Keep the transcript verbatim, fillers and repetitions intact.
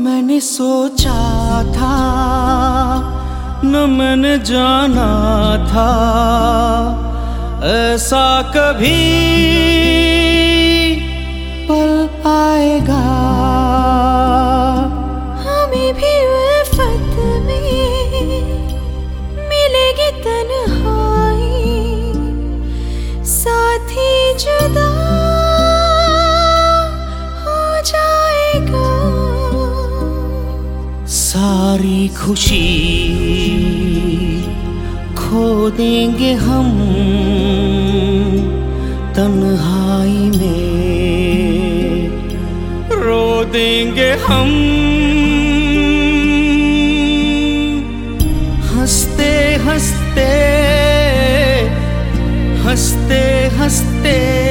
मैंने सोचा था, न मैंने जाना था ऐसा कभी पल आएगा। हमें भी उल्फत में मिलेगी तन्हाई, साथी जुदा हो जाएगा। सारी खुशी खो देंगे हम तन्हाई में, रो देंगे हम हंसते हंसते हंसते हंसते।